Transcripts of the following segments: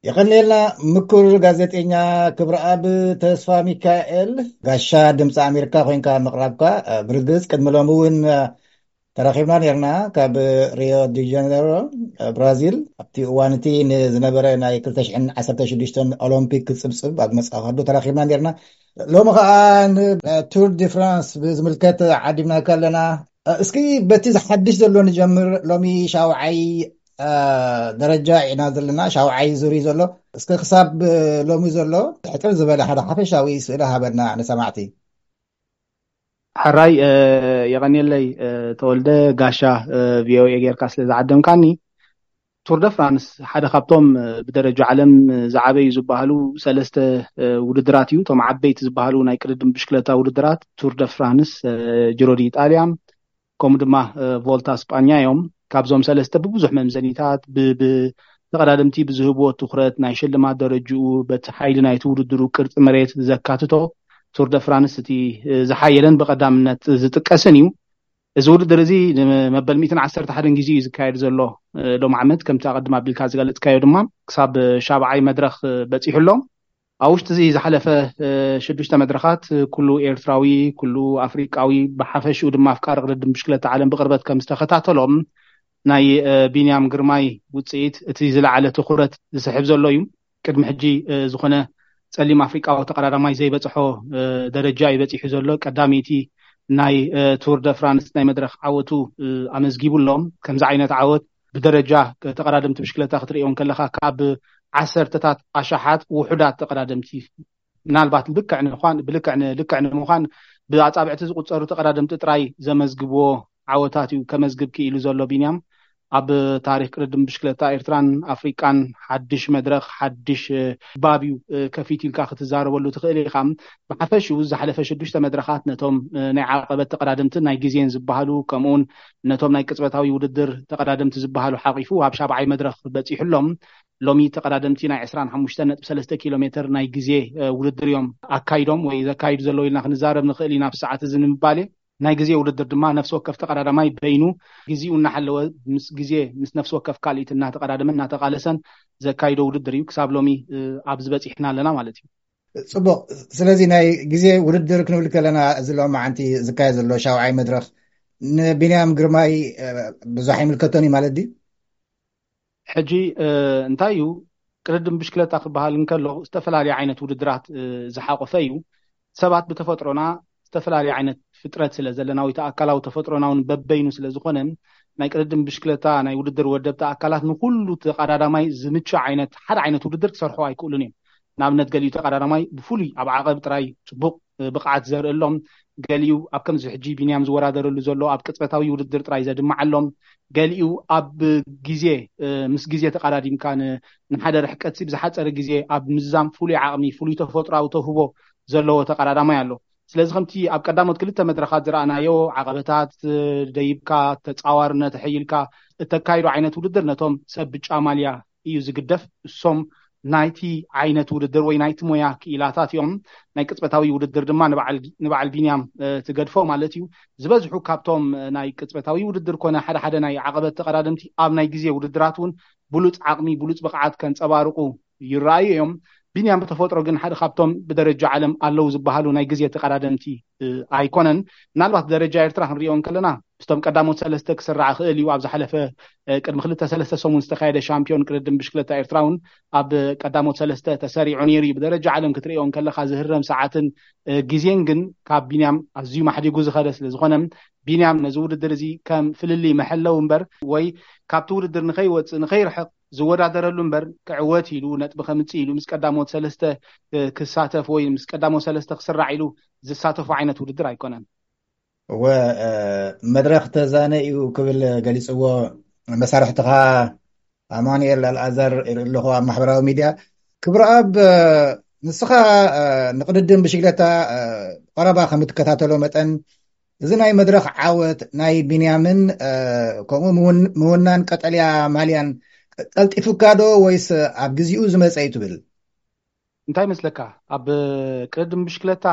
يقللنا مكر غازيتينيا كبرآب تسفى ميكائيل غاشا دمس أمريكا خوينكا مقرابكا برغز كدملومون تراخيبنا نيرنا كاب ريو دي جانيرو برازيل ابتي وانتي نزنبره ناي كلتشحن 16 أولمبيك كتصبصب بعد مسا خدو تراخيبنا نيرنا لو مخان تور دي فرانس بزملكت عدينا كلنا اسكي بتي حدش زلو نجمر لومي شاوعي درجة ينازلنا شاوعي زوري زلو اسكي حساب لومي زلو تحتل زبالة هذا حفشاوي سئلها برنا أنا سمعتي حراي يغني لي تولد غاشا فيو يغير كاسل زعدم كاني تور دو فرانس حدا خابتوم بدرجة عالم زعابي زبالو سلسته ودراتيو توم عبيت زبالو ناي قدم بشكلتا ودرات تور دو فرانس جيرو دي ايطاليا كوم دما فولتا اسبانيا يوم كابزوم سلسته ببزح ممزنيتات تقدمتي بزهبو تخرت ناي شلمات درجو بتحايل ناي تودرو قرص مريت زكاتتو تور دو فرانس تي زحايلن بقدامነት ዝጥቀስን እዩ እዚ ውድድር እዚ መበል 111 ግዜ ዝካየድ ዘሎ ሎም ዓመት ከምቲ ቀድማ ቢልካ ዝገልጽካዮ ድማ ክሳብ ሻብዓይ መድረኽ በፂሕሎም ኣብ ውሽጢ እዚ ዝሓለፈ ሽዱሽተ መድረኻት ኩሉ ኤርትራዊ ኩሉ ኣፍሪቃዊ ብሓፈሽኡ ድማ ኣፍቃሪ ቅድድም ብሽክለታ ዓለም ብቅርበት ከም ዝተኸታተሎም ናይ ቢንያም ግርማይ ውፅኢት እቲ ዝለዓለ ትኹረት ዝስሕብ ዘሎ እዩ ቅድሚ ሕጂ ዝኾነ ጸሊም ኣፍሪቃዊ ተቀዳዳማይ ዘይበጽሖ ደረጃ ይበጽሑ ዘሎ ቀዳሚቲ ናይ ቱር ደ ፍራንስ ናይ መድረኽ ዓወቱ ኣመዝጊቡሎም ከምዚ ዓይነት ዓወት ብደረጃ ተቀዳደምቲ ብሽክለታ ክትሪኦም ከለኻ ካብ ዓሰርተታት ኣሻሓት ውሑዳት ተቀዳደምቲ ምናልባት ልክዕ ንምዃን ብኣጻብዕቲ ዝቁፀሩ ተቀዳደምቲ ጥራይ ዘመዝግብዎ ዓወታት እዩ ከመዝግብ ክኢሉ ዘሎ ቢንያም ኣብ ታሪክ ቅድድም ብሽክለታ ኤርትራን ኣፍሪቃን ሓድሽ መድረኽ ሓድሽ ባቢዩ ከፊት ኢልካ ክትዛረበሉ ትኽእል ኢኻ ብሓፈሽኡ ዝሓለፈ ሽዱሽተ መድረኻት ነቶም ናይ ዓቐበት ተቀዳደምቲ ናይ ግዜን ዝበሃሉ ከምኡውን ነቶም ናይ ቅጽበታዊ ውድድር ተቀዳደምቲ ዝበሃሉ ሓቂፉ ኣብ ሻብዓይ መድረኽ በፂሕሎም ሎሚ ተቀዳደምቲ ናይ 25.3 ኪሎ ሜትር ናይ ግዜ ውድድር እዮም ኣካይዶም ወይ ዘካይዱ ዘለዉ ኢልና ክንዛረብ ንኽእል ኢና ኣብ ሰዓት እዚ ንምባሌ ናይ ግዜ ውድድር ድማ ነፍሲ ወከፍ ተቀዳዳማይ በይኑ ግዜኡ እናሓለወ ምስ ግዜ ምስ ነፍሲ ወከፍ ካልኢት እናተቀዳደመ እናተቃለሰን ዘካይዶ ውድድር እዩ ክሳብ ሎሚ ኣብ ዝበፂሕና ኣለና ማለት እዩ ጽቡቅ ስለዚ ናይ ግዜ ውድድር ክንብል ከለና እዚ ሎሚ ዓንቲ ዝካየድ ዘሎ ሻውዓይ መድረኽ ንቢንያም ግርማይ ብዙሕ ይምልከቶን ማለት ድዩ ሕጂ እንታይ እዩ ቅድድም ብሽክለታ ክበሃል እንከሎ ዝተፈላለዩ ዓይነት ውድድራት ዝሓቆፈ እዩ ሰባት ብተፈጥሮና ዝተፈላለዩ ዓይነት ፍጥረት ስለ ዘለናዊ ተኣካላዊ ተፈጥሮናውን በበይኑ ስለ ዝኾነ ናይ ቅድድም ብሽክለታ ናይ ውድድር ወደብቲ ኣካላት ንኩሉ ተቀዳዳማይ ዝምችእ ዓይነት ሓደ ዓይነት ውድድር ክሰርሑ ኣይክእሉን እዮም ንኣብነት ገሊኡ ተቀዳዳማይ ብፍሉይ ኣብ ዓቐብ ጥራይ ፅቡቅ ብቕዓት ዘርእሎም ገሊኡ ኣብ ከምዚ ሕጂ ቢንያም ዝወዳደረሉ ዘሎ ኣብ ቅጽበታዊ ውድድር ጥራይ ዘድምዓሎም ገሊኡ ኣብ ግዜ ምስ ግዜ ተቀዳዲምካ ንሓደ ርሕቀት ብዝሓፀረ ግዜ ኣብ ምዛም ፍሉይ ዓቕሚ ፍሉይ ተፈጥሮኣዊ ተህቦ ዘለዎ ተቀዳዳማይ ኣሎ ስለዚ ከምቲ ኣብ ቀዳሞት ክልተ መድረኻት ዝረኣናዮ ዓቐበታት ደይብካ ተፃዋርነት ተሕይልካ እተካይዶ ዓይነት ውድድር ነቶም ሰብ ብጫ ማልያ እዩ ዝግደፍ እሶም ናይቲ ዓይነት ውድድር ወይ ናይቲ ሞያ ክኢላታት እዮም ናይ ቅጽበታዊ ውድድር ድማ ንበዓል ቢንያም ትገድፎ ማለት እዩ ዝበዝሑ ካብቶም ናይ ቅጽበታዊ ውድድር ኮነ ሓደ ናይ ዓቐበት ተቀዳደምቲ ኣብ ናይ ግዜ ውድድራት እውን ብሉፅ ዓቕሚ ብሉፅ ብቕዓት ከንፀባርቁ ይረኣዩ እዮም ቢንያም ብተፈጥሮ ግን ሓደ ካብቶም ብደረጃ ዓለም ኣለው ዝበሃሉ ናይ ግዜ ተቀዳደምቲ ኣይኮነን ምናልባት ደረጃ ኤርትራ ክንሪኦም ከለና ስቶም ቀዳሞት ሰለስተ ክስራዕ ክእል እዩ ኣብ ዝሓለፈ ቅድሚ 2-3 ሰሙን ዝተካየደ ሻምፒዮን ቅድድም ብሽክለታ ኤርትራውን ኣብ ቀዳሞት ሰለስተ ተሰሪዑ ነይሩ ብደረጃ ዓለም ክትሪኦም ከለካ ዝህረም ሰዓትን ግዜን ግን ካብ ቢንያም ኣዝዩ ማሕዲጉ ዝኸደ ስለ ዝኾነ ቢንያም ነዚ ውድድር እዚ ከም ፍልሊ መሐለው እምበር ወይ ካብቲ ውድድር ንኸይወፅእ ንኸይርሕቕ ዝወዳደረሉ እምበር ክዕወት ኢሉ ነጥቢ ከምፅእ ኢሉ ምስ ቀዳሞት ሰለስተ ክሳተፍ ወይ ምስ ቀዳሞት ሰለስተ ክስራዕ ኢሉ ዝሳተፉ ዓይነት ውድድር ኣይኮነን ومدرخ تزانئ كبل قليسو مسارحتها أمانيال الأزر اللي هو محبراو ميديا كبر أب نسخة نقدم بشكلتا قرابة خمت كتاتلو متن زناي مدرخ عاوت ناي بنيامن كومو مونان قتليا ماليان قلت إفوكادو ويس أب جزيو زمس أي تبل انتاي مسلكا أب قدم بشكلتا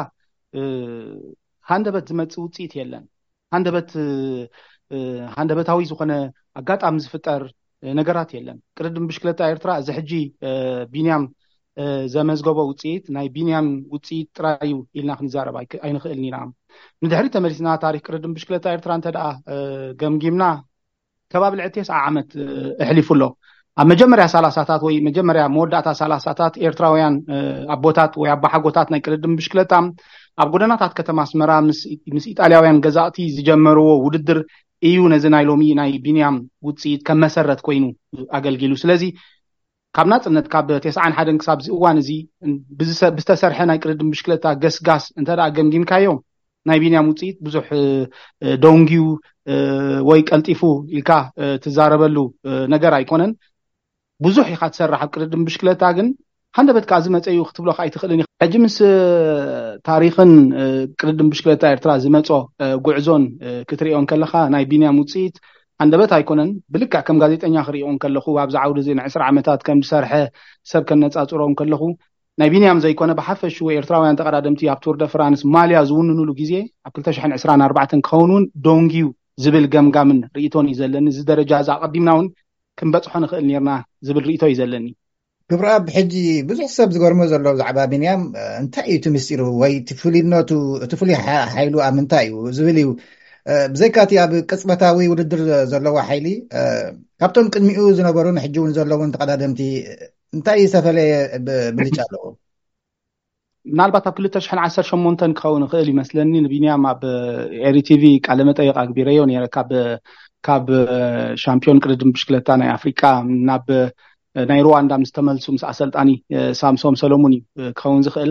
ሃንደበት ዝመጽእ ውጽኢት የለን ሃንደበታዊ ዝኾነ ኣጋጣሚ ዝፍጠር ነገራት የለን ቅድድም ብሽክለታ ኤርትራ እዚ ሕጂ ቢንያም ዘመዝገበ ውፅኢት ናይ ቢንያም ውፅኢት ጥራዩ ኢልና ክንዛረብ ኣይንኽእልን ኢና ንድሕሪ ተመሊስና ታሪክ ቅድድም ብሽክለታ ኤርትራ እንተደኣ ገምጊምና ከባቢ ልዕል 9 ዓመት እሕሊፉሎ ኣብ መጀመርያ 30ታት ወይ መጀመርያ መወዳእታ 30ታት ኤርትራውያን ኣቦታት ወይ ኣባሓጎታት ናይ ቅድድም ብሽክለታ ኣብ ጎደናታት ከተማ ኣስመራ ምስ ኢጣልያውያን ገዛእቲ ዝጀመርዎ ውድድር እዩ ነዚ ናይ ሎሚ ናይ ቢንያም ውፅኢት ከም መሰረት ኮይኑ ኣገልጊሉ ስለዚ ካብ ናጽነት ካብ 91 ክሳብ እዋን እዚ ብዝተሰርሐ ናይ ቅድድም ብሽክለታ ገስጋስ እንተደኣ ገምጊምካዮ ናይ ቢንያም ውፅኢት ብዙሕ ደውንጊው ወይ ቀልጢፉ ኢልካ ትዛረበሉ ነገር ኣይኮነን ብዙሕ ኢኻ ትሰርሕ ኣብ ቅድድም ብሽክለታ ግን ሃንደበትካ ዝመፀዩ ክትብሎ ኣይትኽእልን ሕጂ ምስ ታሪኽን ቅድድም ብሽክለታ ኤርትራ ዝመጾ ጉዕዞን ክትሪኦን ከለኻ ናይ ቢንያም ውፅኢት ሃንደበት ኣይኮነን ብልክዕ ከም ጋዜጠኛ ክሪኦን ከለኹ ኣብዚ ዓውዲ እዚ ን10 ዓመታት ከም ዝሰርሐ ሰብ ከነፃፅሮን ከለኹ ናይ ቢንያም ዘይኮነ ብሓፈሹ ኤርትራውያን ተቀዳደምቲ ኣብ ቱር ደ ፍራንስ ማልያ ዝውንንሉ ግዜ ኣብ 2024 ክኸውኑን ዶንጊው ዝብል ገምጋምን ርእቶን እዩ ዘለኒ እዚ ደረጃ እዚ ኣቐዲምና እውን ክንበፅሖ ንኽእል ነርና ዝብል ርእቶ እዩ ዘለኒ ግብረኣብ ሕጂ ብዙሕ ሰብ ዝገርሞ ዘሎ ብዛዕባ ቢንያም እንታይ እዩ ትምስጢሩ ወይ ትፍልይነቱ ትፍልይ ሓይሉ ኣብ ምንታይ እዩ ዝብል እዩ ብዘይካቲ ኣብ ቅፅበታዊ ውድድር ዘለዎ ሓይሊ ካብቶም ቅድሚኡ ዝነበሩን ሕጂ እውን ዘለውን ተቀዳደምቲ እንታይ ዝተፈለየ ብልጫ ኣለዎ ምናልባት ኣብ 2018 ክኸውን ይኽእል ይመስለኒ ንቢንያም ኣብ ኤሪቲቪ ቃለ መጠይቅ ኣግቢረዮ ነይረ ካብ ሻምፒዮን ቅድድም ብሽክለታ ናይ ኣፍሪካ ናብ ናይ ሩዋንዳ ምስ ተመልሱ ምስ ኣሰልጣኒ ሳምሶም ሰሎሞን ክኸውን ዝኽእል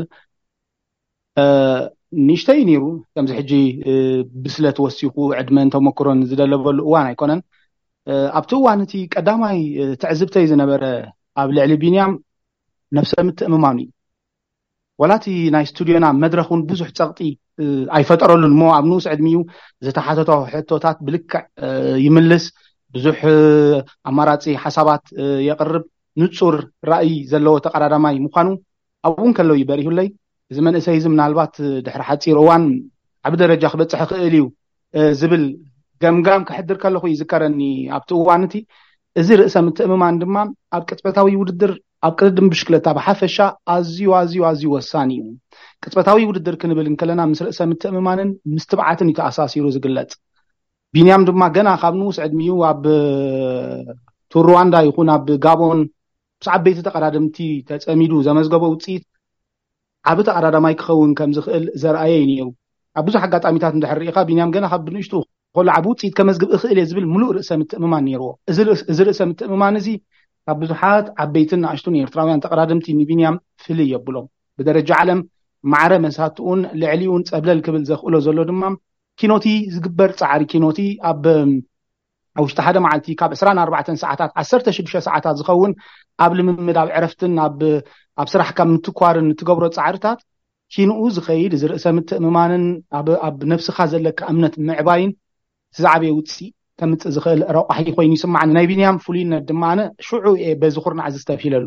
ንሽተይ ነይሩ ከምዚ ሕጂ ብስለት ወሲኹ ዕድመን ተመክሮን ዝደለበሉ እዋን ኣይኮነን ኣብቲ እዋን እቲ ቀዳማይ ትዕዝብተይ ዝነበረ ኣብ ልዕሊ ቢንያም ነፍሰ ምትእምማኑ እዩ ወላቲ ናይ ስቱድዮና መድረኹን ብዙሕ ፀቕጢ ኣይፈጠረሉን እሞ ኣብ ንኡስ ዕድሚኡ ዝተሓተቶ ሕቶታት ብልክዕ ይምልስ ብዙሕ ኣማራፂ ሓሳባት የቕርብ ንጹር ራእይ ዘለዎ ተቀዳዳማይ ምዃኑ ኣብውን ከለው ይበሪሁለይ እዚ መንእሰይ እዚ ምናልባት ድሕሪ ሓፂር እዋን ዓብ ደረጃ ክበፅሕ ክእል እዩ ዝብል ገምጋም ክሕድር ከለኹ ይዝከረኒ ኣብቲ እዋን እቲ እዚ ርእሰ ምትእምማን ድማ ኣብ ቅጽበታዊ ውድድር ኣብ ቅድድም ብሽክለታ ብሓፈሻ ኣዝዩ ወሳኒ እዩ ቅጽበታዊ ውድድር ክንብል እንከለና ምስ ርእሰ ምትእምማንን ምስ ትብዓትን እዩ ተኣሳሲሩ ዝግለጽ ቢንያም ድማ ገና ካብ ንኡስ ዕድሚኡ ኣብ ቱር ሩዋንዳ ይኹን ኣብ ጋቦን ብዓበይቲ ተቀዳደምቲ ተጸሚዱ ዘመዝገበ ውፅኢት ዓብ ተቀዳዳማይ ክኸውን ከም ዝኽእል ዘርአየ እዩ ነይሩ ኣብ ብዙሕ ኣጋጣሚታት እንድሕር ሪኢኻ ቢንያም ገና ካብ ንእሽቱ ኮሎ ዓብ ውፅኢት ከመዝግብ እኽእል እየ ዝብል ሙሉእ ርእሰ ምትእምማን ነይርዎ እዚ ርእሰ ምትእምማን እዚ ካብ ብዙሓት ዓበይትን ንኣሽቱን ኤርትራውያን ተቀዳደምቲ ንቢንያም ፍልይ የብሎም ብደረጃ ዓለም ማዕረ መሳትኡን ልዕሊኡን ፀብለል ክብል ዘኽእሎ ዘሎ ድማ ኪኖቲ ዝግበር ፃዕሪ ኪኖቲ ኣብ ውሽጢ ሓደ መዓልቲ ካብ 24 ሰዓታት 16 ሰዓታት ዝኸውን ኣብ ልምምድ ኣብ ዕረፍትን ኣብ ስራሕ ካብ ምትኳርን ትገብሮ ፃዕርታት ኪንኡ ዝኸይድ እዚ ርእሰ ምትእምማንን ኣብ ነፍስኻ ዘለካ እምነት ምዕባይን ዝዓበየ ውፅኢት ከምፅእ ዝኽእል ረቋሒ ኮይኑ ይስማዓኒ ናይ ቢንያም ፍሉይነት ድማ ኣነ ሽዑ በዚ ኩርናዕ ዝተፊለሉ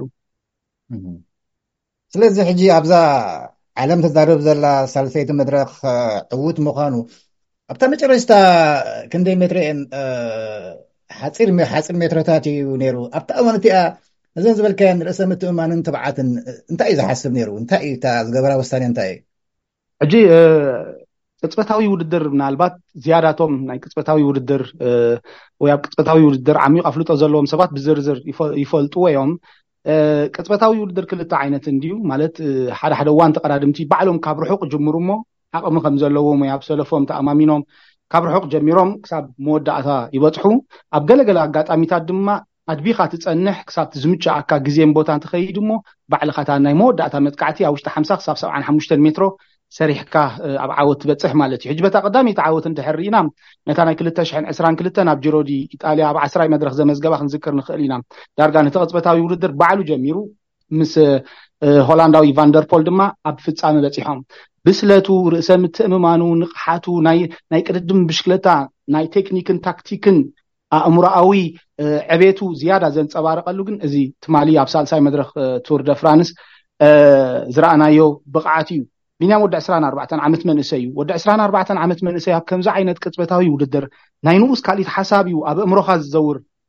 ስለዚ ሕጂ ኣብዛ ዓለም ተዛረብ ዘላ ሳልሰይቲ መድረክ ዕዉት ምዃኑ ኣብታ መጨረሽታ ክንደይ ሜትርን ሓፂር ሜትሮታት እዩ ነይሩ ኣብታ እዋን እቲኣ እዘን ዝበልካየን ርእሰ ምትእምማንን ትብዓትን እንታይ እዩ ዝሓስብ ነይሩ እንታይ እዩ እታ ዝገበራ ውሳኔ እንታይ እዩ ሕጂ ቅጽበታዊ ውድድር ምናልባት ዝያዳቶም ናይ ቅጽበታዊ ውድድር ወይ ኣብ ቅጽበታዊ ውድድር ዓሚቕ ኣፍልጦ ዘለዎም ሰባት ብዝርዝር ይፈልጥዎ እዮም ቅጽበታዊ ውድድር ክልተ ዓይነት እንድዩ ማለት ሓደ እዋን ተቀዳድምቲ ባዕሎም ካብ ርሑቕ ጅምሩ እሞ ዓቕሚ ከም ዘለዎም ወይ ኣብ ሰለፎም ተኣማሚኖም ካብ ርሑቕ ጀሚሮም ክሳብ መወዳእታ ይበፅሑ ኣብ ገለገለ ኣጋጣሚታት ድማ ኣድቢኻ ትጸንሕ ክሳብ ዝምችኣካ ግዜን ቦታን ትኸይድ እሞ ባዕልኻ ናይ መወዳእታ መጥቃዕቲ ኣብ ውሽጢ 50 ክሳብ 75 ሜትሮ ሰሪሕካ ኣብ ዓወት ትበፅሕ ማለት እዩ ሕጂ በታ ቀዳሚት ዓወት እንድሕር ኢና ነታ ናይ 2022 ኣብ ጂሮ ዲ ኢጣልያ ኣብ 10 መድረክ ዘመዝገባ ክንዝክር ንኽእል ኢና ዳርጋ ነቲ ቅጽበታዊ ውድድር ባዕሉ ጀሚሩ ምስ ሆላንዳዊ ቫንደርፖል ድማ ኣብ ፍጻመ በፂሖም ብስለቱ ርእሰ ምትእምማኑ ንቕሓቱ ናይ ቅድድም ብሽክለታ ናይ ቴክኒክን ታክቲክን ኣእምሮኣዊ ዕቤቱ ዝያዳ ዘንፀባርቀሉ ግን እዚ ትማሊ ኣብ ሳልሳይ መድረክ ቱር ደ ፍራንስ ዝረኣናዮ ብቕዓት እዩ ቢንያም ወዲ 24 ዓመት መንእሰይ እዩ ወዲ 24 ዓመት መንእሰይ ኣብ ከምዚ ዓይነት ቅጽበታዊ ውድድር ናይ ንኡስ ካሊት ሓሳብ እዩ ኣብ እምሮኻ ዝዘውር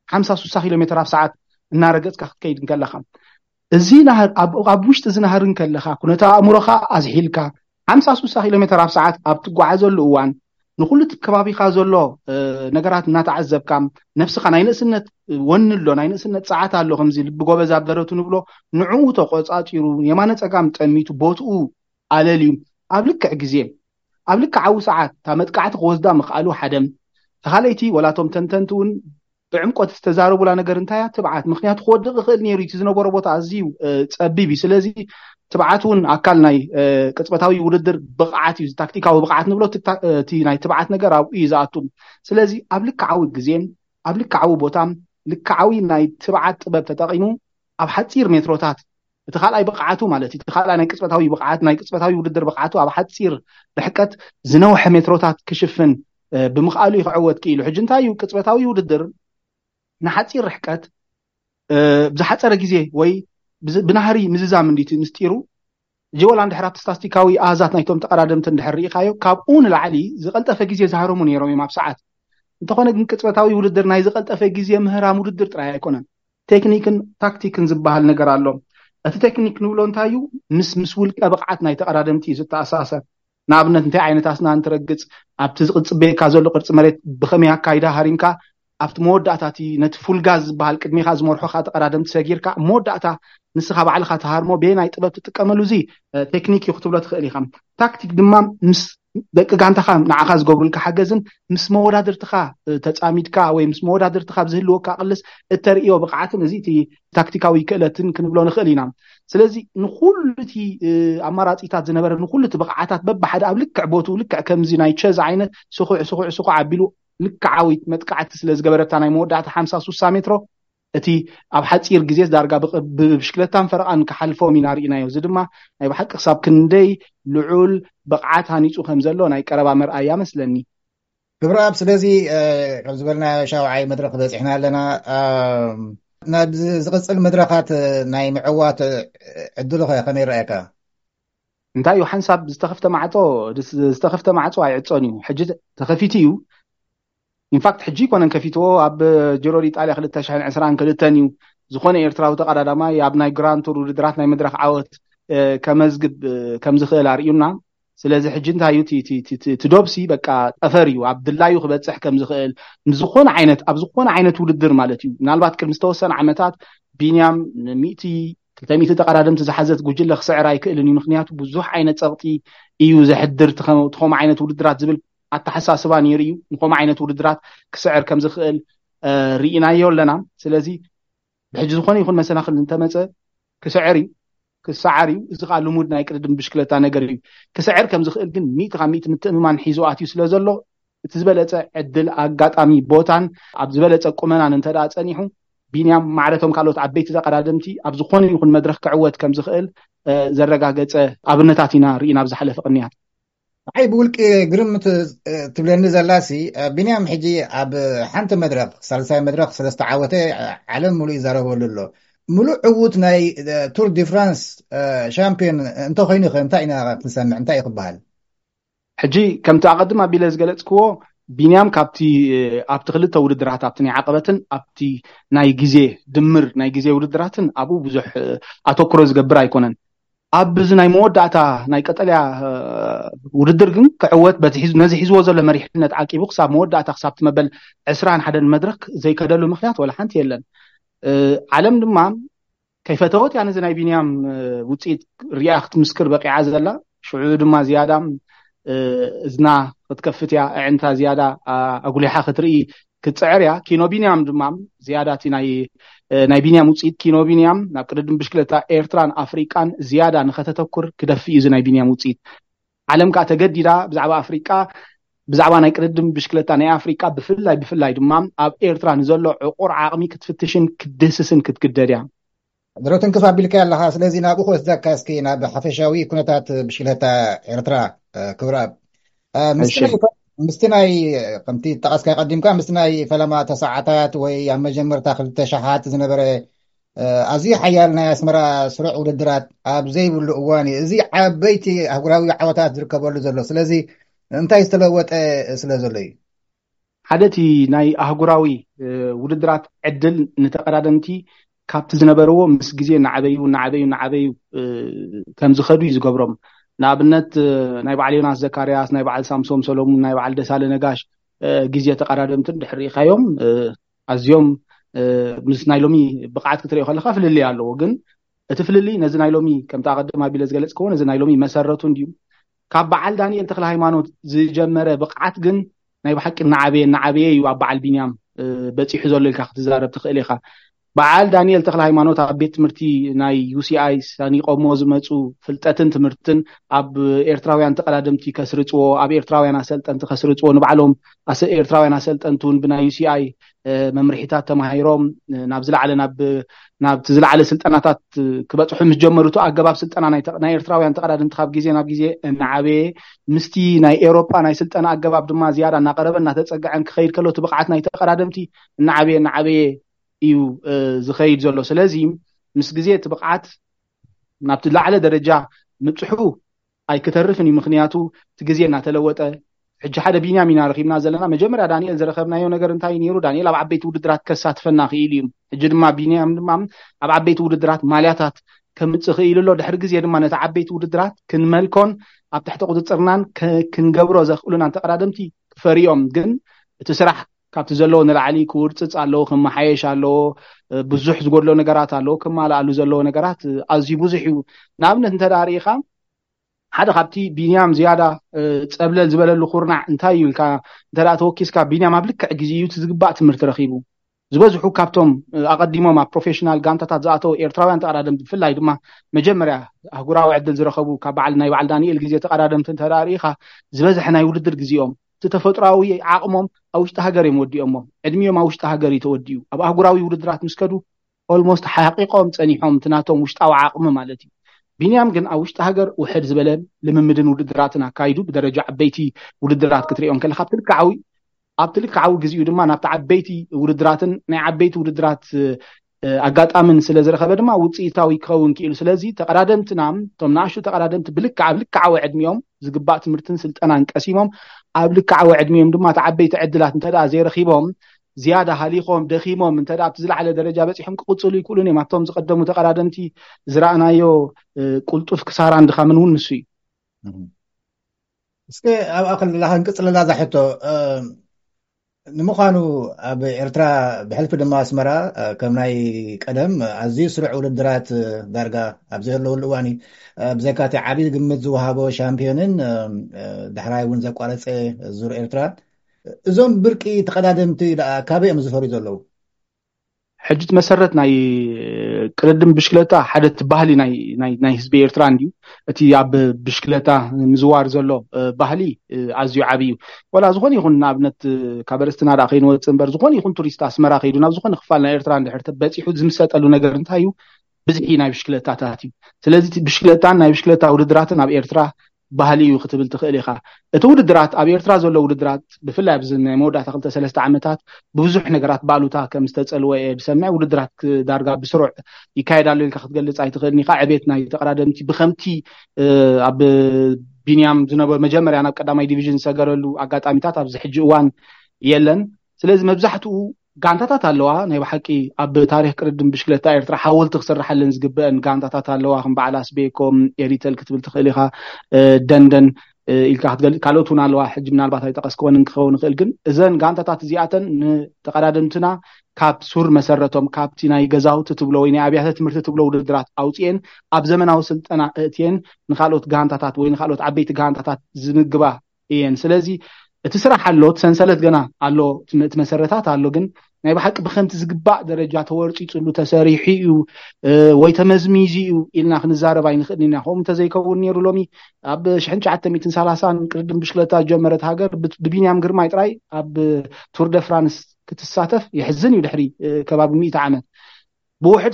50-60 ኪሎ ሜትር ኣብ ሰዓት እናረገጽካ ክትከይድ እንከለኻ እዚ ነህር ኣብ ውሽጢ እዚ ነህር እንከለኻ ኩነታ ኣእምሮኻ ኣዝሒልካ 50-60 ኪሎ ሜትር ኣብ ሰዓት ኣብ ትጓዓዘሉ እዋን ንኩሉ ከባቢኻ ዘሎ ነገራት እናተዓዘብካ ነፍስኻ ናይ ንእስነት ወንሎ ናይ ንእስነት ጸዓት ኣሎ ከምዚ ልቢ ጎበዝ ኣብ ደረቱ ንብሎ ንዕኡ ተቆጻጺሩ የማነ ጸጋም ጠሚቱ ቦትኡ ኣለልዩ ኣብ ልክዕ ግዜ ኣብ ልክዕ ዓው ሰዓት ታመጥቃዕቲ ክወስዳ ምኽኣሉ ሓደም ተኻለይቲ ወላቶም ተንተንቱን ብዕምቆት ዝተዛረቡላ ነገር እንታይ ትብዓት ምክንያቱ ክወድቕ ይኽእል ነይሩ እቲ ዝነበሮ ቦታ ኣዝዩ ጸቢብ እዩ ስለዚ ትብዓት እውን ኣካል ናይ ቅጽበታዊ ውድድር ብቕዓት እዩ ታክቲካዊ ብቕዓት ንብሎ እቲ ናይ ትብዓት ነገር ኣብኡ እዩ ዝኣቱ ስለዚ ኣብ ልክዓዊ ግዜ ኣብ ልክዓዊ ቦታ ልክዓዊ ናይ ትብዓት ጥበብ ተጠቒሙ ኣብ ሓፂር ሜትሮታት እቲ ካልኣይ ብቕዓቱ ማለት እቲ ካልኣይ ናይ ቅጽበታዊ ብቕዓት ናይ ቅጽበታዊ ውድድር ብቕዓቱ ኣብ ሓፂር ርሕቀት ዝነውሐ ሜትሮታት ክሽፍን ብምኽኣሉ ይኽዕወት ክኢሉ ሕጂ እንታይ እዩ ቅጽበታዊ ውድድር ንሓፂር ርሕቀት ብዝሓፀረ ግዜ ወይ ብናህሪ ምዝዛም እንዲት ምስጢሩ ጀወላ እንድሕር ኣብቲ ስታስቲካዊ ኣሃዛት ናይቶም ተቐዳደምቲ እንድሕር ሪኢኻዮ ካብኡ ንላዕሊ ዝቐልጠፈ ግዜ ዝሃረሙ ነይሮም እዮም ኣብ ሰዓት እንተኾነ ግን ቅጽበታዊ ውድድር ናይ ዝቐልጠፈ ግዜ ምህራም ውድድር ጥራይ ኣይኮነን ቴክኒክን ታክቲክን ዝበሃል ነገር ኣሎ እቲ ቴክኒክ ንብሎ እንታይ እዩ ምስ ውልቀ ብቕዓት ናይ ተቐዳደምቲ እዩ ዝተኣሳሰር ንኣብነት እንታይ ዓይነት ኣስናን ትረግጽ ኣብቲ ዝቕጽበካ ዘሎ ቅርፂ መሬት ብኸመይ ኣካይዳ ሃሪምካ ኣብቲ መወዳእታቲ ነቲ ፉልጋዝ ዝበሃል ቅድሚኻ ዝመርሖኻ ተቐዳደምቲ ሰጊርካ መወዳእታ ንስኻ ባዕልኻ ተሃርሞ ብናይ ጥበብ ትጥቀመሉ እዚ ቴክኒክ እዩ ክትብሎ ትኽእል ኢኻ ታክቲክ ድማ ምስ ደቂ ጋንታኻ ንዓኻ ዝገብሩልካ ሓገዝን ምስ መወዳድርትኻ ተጻሚድካ ወይ ምስ መወዳድርትኻ ብዝህልወካ ቅልስ እተርእዮ ብቕዓትን እዚ እቲ ታክቲካዊ ክእለትን ክንብሎ ንኽእል ኢና ስለዚ ንኩሉ እቲ ኣማራጺታት ዝነበረ ንኩሉ እቲ ብቕዓታት በብሓደ ኣብ ልክዕ ቦቱ ልክዕ ከምዚ ናይ ቸዝ ዓይነት ስኹዕ ኣቢሉ ልክዓዊት መጥቃዕቲ ስለ ዝገበረታ ናይ መወዳእታ 50-60 ሜትሮ እቲ ኣብ ሓፂር ግዜ ዳርጋ ብብሽክለታን ፈረቓን ክሓልፎም ኢና ርኢናዮ እዚ ድማ ናይ ብሓቂ ክሳብ ክንደይ ልዑል ብቕዓት ሃኒፁ ከም ዘሎ ናይ ቀረባ መርኣያ መስለኒ ክብረኣብ ስለዚ ከም ዝበልና ሻውዓይ መድረክ በፂሕና ኣለና ናብ ዝቕፅል መድረኻት ናይ ምዕዋት ዕድሉ ኸ ከመይ ይረአየካ እንታይ እዩ ሓንሳብ ዝተኸፍተ ማዕጾ ኣይዕፆን እዩ ሕጂ ተኸፊቱ እዩ ኢንፋክት ሕጂ ኮነን ከፊትዎ ኣብ ጀሮር ኢጣልያ 2022 እዩ ዝኾነ ኤርትራዊ ተቐዳዳማይ ኣብ ናይ ግራንድ ቱር ውድድራት ናይ መድረክ ዓወት ከመዝግብ ከም ዝኽእል ኣርእዩና ስለዚ ሕጂ እንታይ እዩ ትዶብሲ በቃ ጠፈር እዩ ኣብ ድላዩ ክበፅሕ ከም ዝኽእል ንዝኾነ ዓይነት ኣብ ዝኾነ ዓይነት ውድድር ማለት እዩ ምናልባት ቅድሚ ዝተወሰነ ዓመታት ቢንያም 200 ተቐዳደምቲ ዝሓዘት ጉጅለ ክስዕር ኣይክእልን እዩ ምክንያቱ ብዙሕ ዓይነት ፀቕጢ እዩ ዘሕድር ትኸም ዓይነት ውድድራት ዝብል ኣተሓሳስባ ነይሩ እዩ ንከምኡ ዓይነት ውድድራት ክስዕር ከም ዝኽእል ርኢናዮ ኣለና ስለዚ ብሕጂ ዝኾነ ይኹን መሰናኽል እንተመፀ ክስዕር እዩ ክሰዓር እዩ እዚ ኸ ልሙድ ናይ ቅድድም ብሽክለታ ነገር እዩ ክስዕር ከም ዝኽእል ግን 100% ምትእምማን ሒዙ ኣትዩ ስለ ዘሎ እቲ ዝበለፀ ዕድል ኣጋጣሚ ቦታን ኣብ ዝበለፀ ቁመናን እንተዳ ፀኒሑ ቢንያም ማዕረቶም ካልኦት ዓበይቲ ተቐዳደምቲ ኣብ ዝኾነ ይኹን መድረክ ክዕወት ከም ዝኽእል ዘረጋገፀ ኣብነታት ኢና ርኢና ኣብ ዝሓለፈ ቅንያት ዓይ ብውልቂ ግርምት ትብለኒ ዘላሲ ቢንያም ሕጂ ኣብ ሓንቲ መድረክ ሳልሳይ መድረክ ሰለስተ ዓወተ ዓለም ሙሉእ ይዛረበሉ ኣሎ ሙሉእ ዕዉት ናይ ቱር ዲ ፍራንስ ሻምፒዮን እንተኮይኑ ኸ እንታይ ኢና ክንሰምዕ እንታይ ይኽበሃል ሕጂ ከምቲ ኣቐድም ኣቢለ ዝገለጽክዎ ቢንያም ካብቲ ኣብቲ ክልተ ውድድራት ኣብቲ ናይ ዓቐበትን ኣብቲ ናይ ግዜ ድምር ናይ ግዜ ውድድራትን ኣብኡ ብዙሕ ኣተኩሮ ዝገብር ኣይኮነን ኣብ እዚ ናይ መወዳእታ ናይ ቀጠልያ ውድድር ግን ክዕወት ነዚ ሒዝዎ ዘሎ መሪሕነት ዓቂቡ ክሳብ መወዳእታ ክሳብ ትመበል 21 መድረክ ዘይከደሉ ምክንያት ወላ ሓንቲ የለን ዓለም ድማ ከይፈተወት ያን እዚ ናይ ቢንያም ውፅኢት ሪኣ ክትምስክር በቂዓ ዘላ ሽዑ ድማ ዝያዳ እዝና ክትከፍት እያ ኣዕንታ ዝያዳ ኣጉሊሓ ክትርኢ ክትፅዕር እያ ኪኖ ቢንያም ድማ ዝያዳ እቲ ናይ ቢንያም ውፅኢት ኪኖ ቢንያም ናብ ቅድድም ብሽክለታ ኤርትራን ኣፍሪቃን ዝያዳ ንኸተተኩር ክደፍእ እዩ እዚ ናይ ቢንያም ውፅኢት ዓለም ከዓ ተገዲዳ ብዛዕባ ኣፍሪቃ ብዛዕባ ናይ ቅድድም ብሽክለታ ናይ ኣፍሪቃ ብፍላይ ድማ ኣብ ኤርትራ ንዘሎ ዕቁር ዓቕሚ ክትፍትሽን ክትድህስስን ክትግደድ እያ ድሮትን ክፍ ኣቢልካ ኣለኻ ስለዚ ናብኡ ክወስደካ እስኪ ናብ ሓፈሻዊ ኩነታት ብሽክለታ ኤርትራ ክብረኣብ ምስቲ ናይ ከምቲ ጠቐስካ ቀዲምካ ምስቲ ናይ ፈለማ ተሰዓታት ወይ ኣብ መጀመርታ 2000 ዝነበረ ኣዝዩ ሓያል ናይ ኣስመራ ስሩዕ ውድድራት ኣብ ዘይብሉ እዋን እዚ ዓበይቲ ኣህጉራዊ ዓወታት ዝርከበሉ ዘሎ ስለዚ እንታይ ዝተለወጠ ስለ ዘሎ እዩ ሓደቲ ናይ ኣህጉራዊ ውድድራት ዕድል ንተቀዳደምቲ ካብቲ ዝነበርዎ ምስ ግዜ ንዓበዩ ከም ዝኸዱ ይዝገብሮም ንኣብነት ናይ በዓል ዮናስ ዘካርያስ ናይ በዓል ሳምሶም ሰሎሙን ናይ በዓል ደሳለ ነጋሽ ግዜ ተቀዳደምትን ድሕሪ ኢኻዮም ኣዝዮም ምስ ናይ ሎሚ ብቕዓት ክትሪኦ ከለካ ፍልልይ ኣለዎ ግን እቲ ፍልልይ ነዚ ናይ ሎሚ ከምታ ቀደም ኣቢለ ዝገለጽክዎ ነዚ ናይ ሎሚ መሰረቱ እንድዩ ካብ በዓል ዳንኤል ተክለ ሃይማኖት ዝጀመረ ብቕዓት ግን ናይ ብሓቂ ናዓበየ እዩ ኣብ በዓል ቢንያም በፂሑ ዘሎ ኢልካ ክትዛረብ ትኽእል ኢኻ በዓል ዳንኤል ተክለ ሃይማኖት ኣብ ቤት ትምህርቲ ናይ ዩሲኣይ ሰኒቆሞ ዝመፁ ፍልጠትን ትምህርትን ኣብ ኤርትራውያን ተቀዳደምቲ ከስርፅዎ ኣብ ኤርትራውያን ኣሰልጠንቲ ከስርፅዎ ንባዕሎም ኤርትራውያን ኣሰልጠንቲ እውን ብናይ ዩሲኣይ መምርሒታት ተማሂሮም ናብ ዝለዓለ ስልጠናታት ክበፅሑ ምስ ጀመሩቱ ኣገባብ ስልጠና ናይ ኤርትራውያን ተቀዳደምቲ ካብ ግዜ ናብ ግዜ እናዓበየ ምስቲ ናይ ኤውሮጳ ናይ ስልጠና ኣገባብ ድማ ዝያዳ እናቀረበ እናተፀግዐን ክኸይድ ከሎ እቲ ብቕዓት ናይ ተቀዳደምቲ እናዓበየ እዩ ዝኸይድ ዘሎ ስለዚ ምስ ግዜ እቲ ብቕዓት ናብቲ ላዕለ ደረጃ ምፅሑ ኣይክተርፍን እዩ ምክንያቱ እቲ ግዜ እናተለወጠ ሕጂ ሓደ ቢንያም ኢና ረኺብና ዘለና መጀመርያ ዳንኤል ዝረኸብናዮ ነገር እንታይ ነይሩ ዳንኤል ኣብ ዓበይቲ ውድድራት ከሳትፈና ክኢል እዩ ሕጂ ድማ ቢንያም ድማ ኣብ ዓበይቲ ውድድራት ማልያታት ከምፅእ ክኢል ኣሎ ድሕሪ ግዜ ድማ ነቲ ዓበይቲ ውድድራት ክንመልኮን ኣብ ትሕቲ ቁፅፅርናን ክንገብሮ ዘኽእሉና ተቀዳደምቲ ክፈሪኦም ግን እቲ ስራሕ ካብቲ ዘለዎ ንላዕሊ ክውርፅፅ ኣለዎ ክመሓየሽ ኣለዎ ብዙሕ ዝጎድሎ ነገራት ኣለዎ ክማልኣሉ ዘለዎ ነገራት ኣዝዩ ብዙሕ እዩ ንኣብነት እንተዳሪኢኻ ሓደ ካብቲ ቢንያም ዝያዳ ፀብለል ዝበለሉ ኩርናዕ እንታይ እዩ ኢልካ እንተዳ ተወኪስካ ቢንያም ኣብ ልክዕ ግዜ እዩ ዝግባእ ትምህርቲ ረኺቡ ዝበዝሑ ካብቶም ኣቐዲሞም ኣብ ፕሮፌሽናል ጋንታታት ዝኣተው ኤርትራውያን ተቀዳደምቲ ብፍላይ ድማ መጀመርያ ኣህጉራዊ ዕድል ዝረኸቡ ካብ በዓል ናይ በዓል ዳንኤል ግዜ ተቀዳደምቲ እንተዳሪኢኻ ዝበዝሐ ናይ ውድድር ግዜኦም እቲ ተፈጥሯዊ ዓቕሞም ኣብ ውሽጢ ሃገር እዮም ወዲኦሞ ዕድሚኦም ኣብ ውሽጢ ሃገር እዩ ተወዲኡ ኣብ ኣህጉራዊ ውድድራት ምስ ከዱ ኦልሞስት ሓቂቆም ፀኒሖም እቲ ናቶም ውሽጣዊ ዓቕሚ ማለት እዩ ቢንያም ግን ኣብ ውሽጢ ሃገር ውሕድ ዝበለ ልምምድን ውድድራትን ኣካይዱ ብደረጃ ዓበይቲ ውድድራት ክትሪኦም ከለካ ኣብቲ ልክዓዊ ግዜኡ ድማ ናብቲ ዓበይቲ ውድድራትን ናይ ዓበይቲ ውድድራት ኣጋጣምን ስለ ዝረኸበ ድማ ውፅኢታዊ ክኸውን ክኢሉ ስለዚ ተቀዳደምትና እቶም ንኣሽቱ ተቀዳደምቲ ኣብ ልክዓዊ ዕድሚኦም ዝግባእ ትምህርትን ስልጠናን ቀሲሞም ኣብ ልክዓዊ ዕድሚኦም ድማ እቲ ዓበይቲ ዕድላት እንተዳ ዘይረኺቦም ዝያዳ ሃሊኾም ደኺሞም እንተዳ ኣብቲ ዝለዓለ ደረጃ በፂሖም ክቕፅሉ ይክእሉን እዮም ኣብቶም ዝቀደሙ ተቀዳደምቲ ዝረኣናዮ ቁልጡፍ ክሳራን ድኻምን እውን ንሱ እዩ እስኪ ኣብኣ ከለላ ክንቅፅለላ ዛሕቶ ንምዃኑ ኣብ ኤርትራ ብሕልፊ ድማ ኣስመራ ከም ናይ ቀደም ኣዝዩ ስሩዕ ውድድራት ዳርጋ ኣብ ዘለውሉ እዋን ብዘይካቲ ዓብዪ ግምት ዝወሃቦ ሻምፒዮንን ዳሕራይ እውን ዘቋረፀ ዙር ኤርትራ እዞም ብርቂ ተቀዳደምቲ ካበኦም ዝፈርዩ ዘለዉ ሕጂ መሰረት ናይ ቅድድም ብሽክለታ ሓደ ባህሊ ናይ ህዝቢ ኤርትራ እንድዩ እቲ ኣብ ብሽክለታ ምዝዋር ዘሎ ባህሊ ኣዝዩ ዓብዪ እዩ ወላ ዝኾነ ይኹን ንኣብነት ካብ ኣርስትና ዳ ከይንወፅእ እምበር ዝኾነ ይኹን ቱሪስት ኣስመራ ከይዱ ናብ ዝኾነ ክፋል ናይ ኤርትራ እንድሕር በፂሑ ዝምሰጠሉ ነገር እንታይ እዩ ብዝሒ ናይ ብሽክለታታት እዩ ስለዚ ብሽክለታን ናይ ብሽክለታ ውድድራትን ኣብ ኤርትራ ባህሊ እዩ ክትብል ትኽእል ኢኻ እቲ ውድድራት ኣብ ኤርትራ ዘሎ ውድድራት ብፍላይ ኣብዚ ናይ መወዳእታ 2-3 ዓመታት ብብዙሕ ነገራት ባሉታ ከም ዝተፀልወ ብሰማይ ውድድራት ዳርጋ ብስሩዕ ይካየዳሉ ኢልካ ክትገልፅ ኣይትኽእልኒ ኢኻ ዕቤት ናይ ተቀዳደምቲ ብከምቲ ኣብ ቢንያም ዝነበሩ መጀመርያ ናብ ቀዳማይ ዲቪዥን ዝሰገረሉ ኣጋጣሚታት ኣብዚ ሕጂ እዋን የለን ስለዚ መብዛሕትኡ ጋንታታት ኣለዋ ናይ ብሓቂ ኣብ ታሪክ ቅድድም ብሽክለታ ኤርትራ ሓወልቲ ክስራሓለን ዝግበአን ጋንታታት ኣለዋ ከም በዓል ኣስቤኮም ኤሪተል ክትብል ትኽእል ኢኻ ደንደን ኢልካ ክትገልፅ ካልኦት እውን ኣለዋ ሕጂ ምናልባት ኣይጠቀስክወን ክኸውን ይኽእል ግን እዘን ጋንታታት እዚኣተን ንተቀዳደምትና ካብ ሱር መሰረቶም ካብቲ ናይ ገዛውቲ ትብሎ ወይ ናይ ኣብያተ ትምህርቲ ትብሎ ውድድራት ኣውፅአን ኣብ ዘመናዊ ስልጠና እትየን ንካልኦት ጋንታታት ወይ ንካልኦት ዓበይቲ ጋንታታት ዝምግባ እየን ስለዚ እቲ ስራሕ ኣሎ ሰንሰለት ገና ኣሎ እቲ መሰረታት ኣሎ ግን ናይ ብሓቂ ብከምቲ ዝግባእ ደረጃ ተወርፂፅሉ ተሰሪሑ እዩ ወይ ተመዝሚዙ እዩ ኢልና ክንዛረብ ኣይንኽእልን ኢና ከምኡ እንተዘይከውን ነይሩ ሎሚ ኣብ 1930 ቅድድም ብሽክለታ ጀመረት ሃገር ብቢንያም ግርማይ ጥራይ ኣብ ቱር ደ ፍራንስ ክትሳተፍ ይሕዝን እዩ ድሕሪ ከባቢ 100 ዓመት ብውሕድ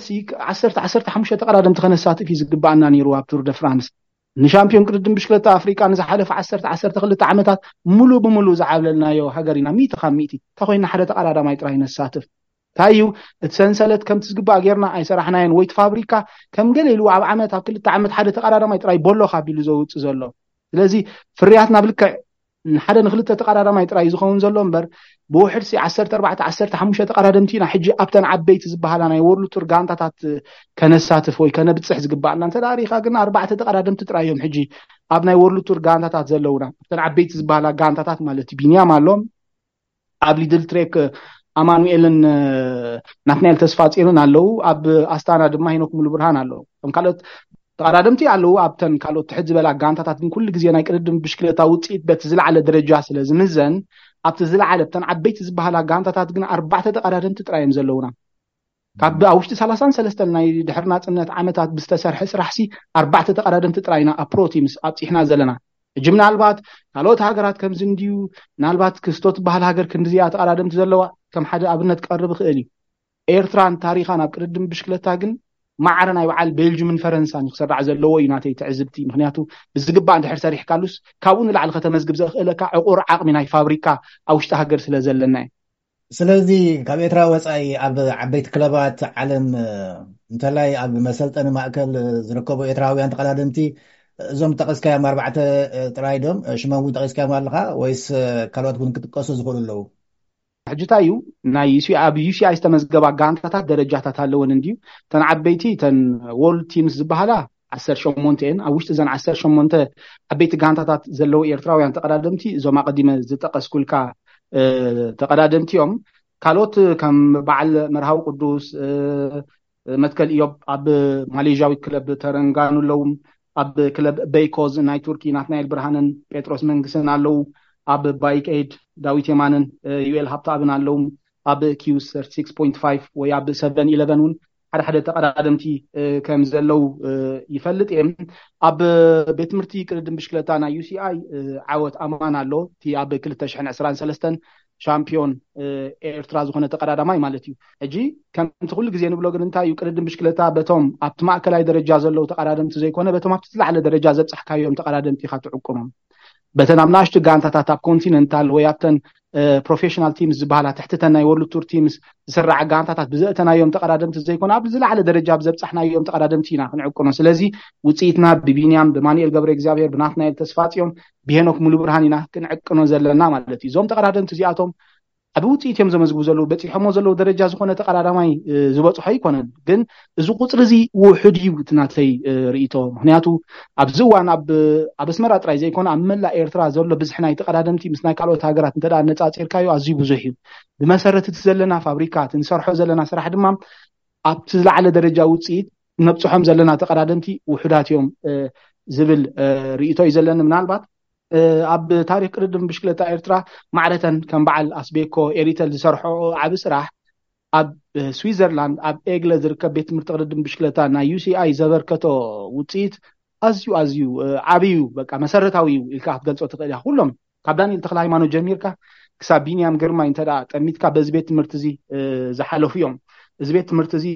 15 ተቀዳደምቲ ከነሳትፍ እዩ ዝግባአና ነይሩ ኣብ ቱር ደ ፍራንስ ንሻምፒዮን ቅድድም ብሽክለታ ኣፍሪካ ንዝሓለፈ 12 ዓመታት ሙሉእ ብሙሉእ ዝዓብለልናዮ ሃገር ኢና 100 እንተኮይና ሓደ ተቀዳዳማይ ጥራይ ነሳትፍ እንታይ እዩ እቲ ሰንሰለት ከምቲ ዝግባእ ጌርና ኣይሰራሕናየን ወይ ፋብሪካ ከም ገለ ኢሉ ኣብ ዓመት ኣብ 2 ዓመት ሓደ ተቀዳዳማይ ጥራይ ቦሎ ካቢሉ ዘውፅእ ዘሎ ስለዚ ፍርያት ናብ ልክዕ ሓደ ንክልተ ተቀዳዳማይ ጥራይ ዝኸውን ዘሎ እምበር بوحد سي 14 تقرادمتينا حجي ابتن عبيت زبهالا ناي وورلد تور غانتاتات كنساتف وي كنبصح زغبالنا انت تاريخا كن 4 تقرادمت ترايوم حجي اب ناي وورلد تور غانتاتات زلونا ابتن عبيت زبهالا غانتاتات مالتي بينيام مالهم اب ليدل تريك امانويلن ناتنيل تسفاصيرن አለው اب استانا ድማ ሄኖክ ሙሉ ብርሃን አለው እንካለት ተቃራደምቲ አለው አብተን ካሎት ትሕዝ በላ ጋንታታት ግን ኩሉ ግዜ ናይ ቅድድም ብሽክለታ ውጽኢት በት ዝለዓለ ደረጃ ስለዝምዘን ኣብቲ ዝለዓለ ብተን ዓበይቲ ዝበሃላ ጋንታታት ግን 4 ተቃራደምቲ ጥራይም ዘለውና ካብ ኣውሽቲ 33 ናይ ድሕር ናጽነት ዓመታት ብዝተሰርሐ ስራሕሲ 4 ተቃራደምቲ ጥራይና ኣፕሮቲምስ ኣብጽሕና ዘለና እጅምና አልባት ካሎት ሃገራት ከም ዝንዲዩ ናልባት ክስቶት ባህል ሃገር ክንዲያ ተቃራደምቲ ዘለዋ ከም ሓደ ኣብነት ቀርብ ክእል ኤርትራን ታሪኻን ኣብ ቅድድም ብሽክለታ ግን ማዕረና ይባዓል ቤልጅየምን ፈረንሳን ክሰርዓ ዘለዎ ይናተይ ትዕዝብቲ ምክንያቱ ብዝግባእ እንድሕር ሰሪሕ ካሉስ ካብኡ ንላዕሊ ከተመዝግብ ዘኽእለካ ዕቁር ዓቕሚ ናይ ፋብሪካ ኣውሽቲ ሃገር ስለ ዘለና ስለዚ ካብ ኤርትራ ወፃኢ ኣብ ዓበይቲ ክለባት ዓለም እንተላይ ኣብ መሰልጠኒ ማእከል ዝርከቡ ኤርትራውያን ተቀዳደምቲ እዞም ጠቀስካዮም 4 ጥራይ ዶም ሽሞም ጠቀስካዮም ኣለካ ወይስ ካልኦት እውን ክጥቀሱ ዝኽእሉ ኣለዉ ሕጅታዩ ናይ ዩሲአይ ዝተመዝገባ ጋንታታት ደረጃታት ኣለውን እንዲዩ ተን ዓበይቲ ተን ወርልድ ቲምስ ዝበሃላ 18 እየን ኣብ ውሽጢ ዘን 18 ዓበይቲ ጋንታታት ዘለዉ ኤርትራውያን ተቀዳደምቲ እዞም ኣቀዲመ ዝጠቀስኩልካ ተቀዳደምቲዮም ካልኦት ከም በዓል መርሃዊ ቅዱስ መትከል ኢዮብ ኣብ ማሌዥያዊ ክለብ ተረንጋኑ ኣለዉ ኣብ ክለብ ቤይኮዝ ናይ ቱርኪ ናትናኤል ብርሃንን ጴጥሮስ መንግስን ኣለዉ ኣብ ባይክ ኤድ ዳዊት የማንን ዩኤል ሃብታብን ኣለዉ ኣብ ኪውስ 36.5 ወይ ኣብ 711 ውን ሓደ ተቀዳደምቲ ከም ዘለው ይፈልጥ እየ ኣብ ቤት ትምህርቲ ቅድድም ብሽክለታ ናይ ዩሲአይ ዓወት ኣማን ኣሎ እቲ ኣብ 2023 ሻምፒዮን ኤርትራ ዝኾነ ተቀዳዳማይ ማለት እዩ ሕጂ ከምቲ ኩሉ ግዜ ንብሎ ግን እንታይ እዩ ቅድድም ብሽክለታ በቶም ኣብቲ ማእከላይ ደረጃ ዘለው ተቀዳደምቲ ዘይኮነ በቶም ኣብቲ ዝለዓለ ደረጃ ዘብፅሕካዮም ተቀዳደምቲ ኢኻ ትዕቁሞም በተን ኣብ ናሽቲ ጋንታታት ኣብ ኮንቲነንታል ወይ ኣብተን ፕሮፌሽናል ቲምስ ዝበሃላ ትሕተን ናይ ወርልድ ቱር ቲምስ ዝስራዕ ጋንታታት ብዘእተናዮም ተቀዳደምቲ ዘይኮነ ኣብ ዝለዓለ ደረጃ ብዘብፅሕናዮም ተቀዳደምቲ ኢና ክንዕቁኖ ስለዚ ውጽኢትና ብቢንያም ብማኑኤል ገብረ እግዚአብሔር ብናትናኤል ተስፋጽዮም ብሄኖክ ሙሉ ብርሃን ኢና ክንዕቅኖ ዘለና ማለት እዩ እዞም ተቀዳደምቲ እዚኣቶም ኣብ ውጽኢት እዮም ዘመዝግቡ ዘለዉ በፂሖሞ ዘለዉ ደረጃ ዝኾነ ተቀዳዳማይ ዝበፅሖ ኣይኮነን ግን እዚ ቁፅሪ እዚ ውሑድ እዩ ትናተይ ርእይቶ ምክንያቱ ኣብዚ እዋን ኣብ ኣስመራ ጥራይ ዘይኮነ ኣብ መላእ ኤርትራ ዘሎ ብዝሕ ናይ ተቀዳደምቲ ምስ ናይ ካልኦት ሃገራት እንተዳ ነፃፂርካዮ ኣዝዩ ብዙሕ እዩ ብመሰረት እቲ ዘለና ፋብሪካት እንሰርሖ ዘለና ስራሕ ድማ ኣብቲ ዝለዓለ ደረጃ ውጽኢት ነብፅሖም ዘለና ተቀዳደምቲ ውሑዳት እዮም ዝብል ርእይቶ እዩ ዘለኒ ምናልባት ኣብ ታሪክ ቅድድም ብሽክለታ ኤርትራ ማዕረተን ከም በዓል ኣስቤኮ ኤሪተል ዝሰርሖ ዓብ ስራሕ ኣብ ስዊዘርላንድ ኣብ ኤግለ ዝርከብ ቤት ትምህርቲ ቅድድም ብሽክለታ ናይ ዩሲአይ ዘበርከቶ ውጽኢት ኣዝዩ ዓብዩ በቃ መሰረታዊ እዩ ኢልካ ክትገልጾ ትኽእል ኢኻ ኩሎም ካብ ዳንኤል ተክለ ሃይማኖት ጀሚርካ ክሳብ ቢንያም ግርማይ እንተዳ ጠሚትካ በዚ ቤት ትምህርቲ እዚ ዝሓለፉ እዮም እዚ ቤት ትምህርቲ እዚ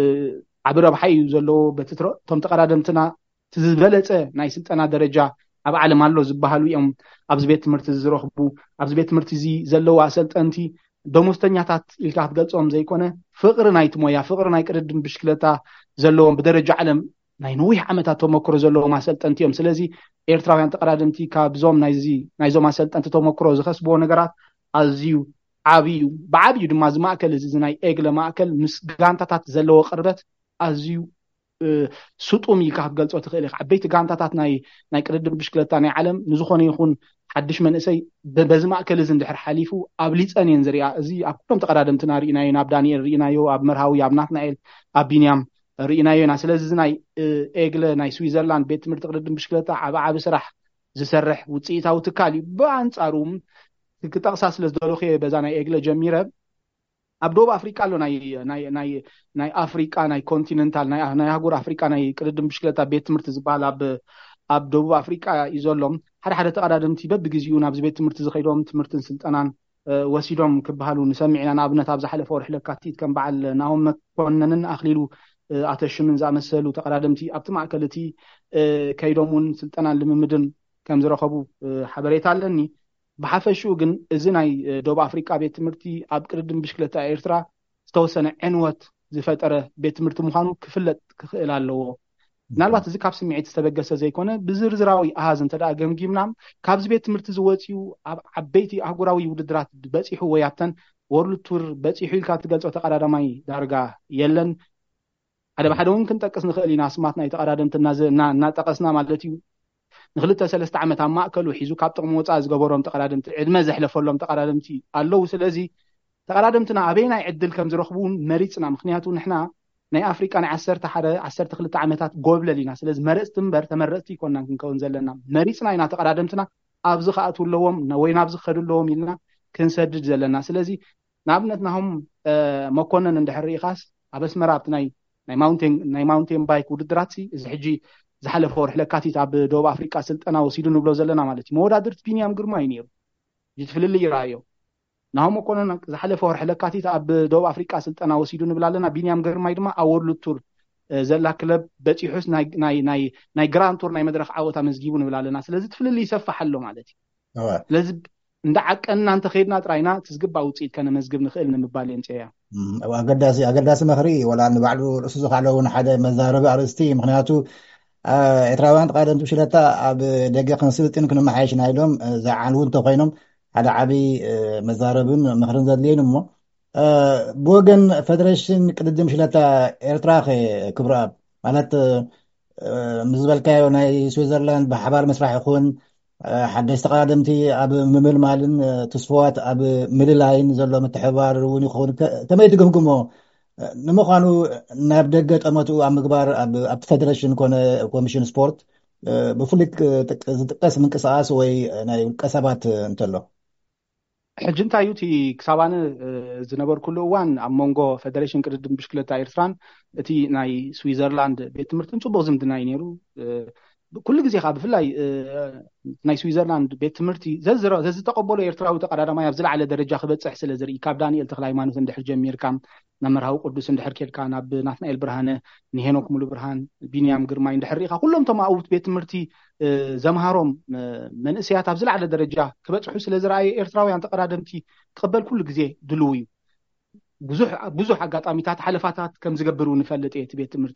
ዓብ ረብሓ እዩ ዘለዎ በቲ እቶም ተቀዳደምትና ዝበለፀ ናይ ስልጠና ደረጃ ኣብ ዓለም ኣሎ ዝበሃሉ እዮም ኣብዚ ቤት ትምህርቲ ዝረኽቡ ኣብዚ ቤት ትምህርቲ እዚ ዘለዉ ኣሰልጠንቲ ደሞዝተኛታት ኢልካ ክትገልጾም ዘይኮነ ፍቅሪ ናይቲ ሞያ ፍቅሪ ናይ ቅድድም ብሽክለታ ዘለዎም ብደረጃ ዓለም ናይ ነዊሕ ዓመታት ተመክሮ ዘለዎም ኣሰልጠንቲ እዮም ስለዚ ኤርትራውያን ተቀዳደምቲ ካብዞም ናይዞም ኣሰልጠንቲ ተመክሮ ዝኸስብዎ ነገራት ኣዝዩ ዓብዩ ብዓብዩ ድማ እዚ ማእከል እዚ ናይ ኤግለ ማእከል ምስ ጋንታታት ዘለዎ ቅርበት ኣዝዩ ስጡም ኢልካ ክትገልጾ ትኽእል ኢኻ ዓበይቲ ጋንታታት ናይ ቅድድም ብሽክለታ ናይ ዓለም ንዝኾነ ይኹን ሓድሽ መንእሰይ በዚ ማእከል እዚ እንድሕር ሓሊፉ ኣብ ሊፀን እየን ዝሪኣ እዚ ኣብ ኩሎም ተቀዳደምትና ርኢናዮ ናብ ዳንኤል ርኢናዮ ኣብ መርሃዊ ኣብ ናትናኤል ኣብ ቢንያም ርኢናዮ ኢና ስለዚ እዚ ናይ ኤግለ ናይ ስዊዘርላንድ ቤት ትምህርቲ ቅድድም ብሽክለታ ዓብ ስራሕ ዝሰርሕ ውፅኢታዊ ትካል እዩ ብኣንጻሩ ክጠቕሳ ስለ ዝደለኽየ በዛ ናይ ኤግለ ጀሚረ ኣብ ደቡብ ኣፍሪቃ ኣሎ ናይ ኣፍሪቃ ናይ ኮንቲነንታል ናይ ሃገር ኣፍሪቃ ናይ ቅድድም ብሽክለታ ቤት ትምህርቲ ዝበሃል ኣብ ደቡብ ኣፍሪቃ እዩ ዘሎ ሓደ ተቀዳደምቲ በብግዚኡ ናብዚ ቤት ትምህርቲ ዝኸይዶም ትምህርትን ስልጠናን ወሲዶም ክበሃሉ ንሰሚዕና ንኣብነት ኣብ ዝሓለፈ ወርሒ ለካቲት ከም በዓል ናሆም መኮነንን ኣኽሊሉ ኣተሽምን ዝኣመሰሉ ተቀዳደምቲ ኣብቲ ማእከል እቲ ከይዶም እውን ስልጠናን ልምምድን ከም ዝረኸቡ ሓበሬታ ኣለኒ ብሓፈሽኡ ግን እዚ ናይ ደቡብ ኣፍሪቃ ቤት ትምህርቲ ኣብ ቅድድም ብሽክለታ ኤርትራ ዝተወሰነ ዕንወት ዝፈጠረ ቤት ትምህርቲ ምዃኑ ክፍለጥ ክኽእል ኣለዎ ምናልባት እዚ ካብ ስምዒት ዝተበገሰ ዘይኮነ ብዝርዝራዊ ኣሃዝ እንተደኣ ገምጊምና ካብዚ ቤት ትምህርቲ ዝወፅዩ ኣብ ዓበይቲ ኣህጉራዊ ውድድራት በፂሑ ወይ ኣብተን ወርልድ ቱር በፂሑ ኢልካ ትገልፆ ተቀዳዳማይ ዳርጋ የለን ሓደ ብሓደ እውን ክንጠቅስ ንኽእል ኢና ስማት ናይ ተቀዳደምቲ እናጠቀስና ማለት እዩ ንክልተ ሰለስተ ዓመት ኣብ ማእከሉ ሒዙ ካብ ጥቅሚ ወፃኢ ዝገበሮም ተቀዳደምቲ ዕድመ ዘሕለፈሎም ተቀዳደምቲ ኣለው ስለዚ ተቀዳደምትና ኣበይ ናይ ዕድል ከም ዝረኽቡ መሪፅና ምክንያቱ ንሕና ናይ ኣፍሪቃ ናይ 12 ዓመታት ጎብለል ኢና ስለዚ መረፅቲ እምበር ተመረፅቲ ይኮንና ክንከውን ዘለና መሪፅና ኢና ተቀዳደምትና ኣብዚ ከኣትውለዎም ወይ ናብዚ ክኸድለዎም ኢልና ክንሰድድ ዘለና ስለዚ ንኣብነት ናሆም መኮነን እንድሕር ሪኢኻስ ኣብ ኣስመራ ኣብቲ ናይ ማውንቴን ባይክ ውድድራት እዚ ሕጂ ዝሓለፈ ወርሒ ለካቲት ኣብ ደቡብ ኣፍሪቃ ስልጠና ወሲዱ ንብሎ ዘለና ማለት እዩ መወዳድርቲ ቢንያም ግርማ እዩ ነይሩ ይትፍልል ይረኣዮ ናሆም መኮነን ዝሓለፈ ወርሒ ለካቲት ኣብ ደቡብ ኣፍሪቃ ስልጠና ወሲዱ ንብል ኣለና ቢንያም ግርማይ ድማ ኣብ ወርልድ ቱር ዘላ ክለብ በፂሑስ ናይ ግራንድ ቱር ናይ መድረክ ዓወታ መዝጊቡ ንብል ኣለና ስለዚ ትፍልል ይሰፋሕ ኣሎ ማለት እዩ ስለዚ እንዳዓቀንና እንተ ከይድና ጥራይና ትዝግባእ ውፅኢት ከነመዝግብ ንኽእል ንምባል የንፅያ ኣገዳሲ መኽሪ ወላ ንባዕሉ ርእሱ ዝካለው ሓደ መዛረቢ ኣርእስቲ ምክንያቱ ኤርትራውያን ተቃደምቲ ብሽለታ ኣብ ደገ ክንስልጥን ክንመሓየሽና ኢሎም ዝዓንው እንተኮይኖም ሓደ ዓብይ መዛረብን ምክርን ዘድልየን እሞ ብወገን ፌደሬሽን ቅድድም ሽለታ ኤርትራ ክብረኣብ ማለት ምዝበልካዮ ናይ ስዊዘርላንድ ብሓባር መስራሕ ይኹን ሓደሽቲ ተቀዳደምቲ ኣብ ምምልማልን ተስፋዋት ኣብ ምልላይን ዘሎ ምትሕብባር እውን ይኸውን ከመይ ትግምግሞ ንምዃኑ ናብ ደገ ጠመቱ ኣብ ምግባር ኣብቲ ፌደሬሽን ኮነ ኮሚሽን ስፖርት ብፍሉይ ዝጥቀስ ምንቅስቃስ ወይ ናይ ውልቀ ሰባት እንተሎ ሕጂ እንታይ እዩ እቲ ክሳባነ ዝነበርኩሉ እዋን ኣብ መንጎ ፌደሬሽን ቅድድም ብሽክለታ ኤርትራን እቲ ናይ ስዊዘርላንድ ቤት ትምህርትን ፅቡቅ ዝምድና እዩ ነይሩ ኩሉ ግዜ ካ ብፍላይ ናይ ስዊዘርላንድ ቤት ትምህርቲ ዘዝተቀበሎ ኤርትራዊ ተቀዳዳማይ ኣብ ዝለዓለ ደረጃ ክበፅሕ ስለ ዝርኢ ካብ ዳንኤል ተክለ ሃይማኖት እንድሕር ጀሚርካ ናብ መርሃዊ ቅዱስ እንድሕር ኬድካ ናብ ናትናኤል ብርሃነ ንሄኖክ ሙሉ ብርሃን ቢንያም ግርማይ እንድሕር ሪኢካ ኩሎም ቶም ኣብቲ ቤት ትምህርቲ ዘምሃሮም መንእሰያት ኣብ ዝለዓለ ደረጃ ክበፅሑ ስለ ዝረኣየ ኤርትራውያን ተቀዳደምቲ ክቅበል ኩሉ ግዜ ድልው እዩ ብዙሕ ኣጋጣሚታት ሓለፋታት ከም ዝገብሩ ንፈልጥ እቲ ቤት ትምህርቲ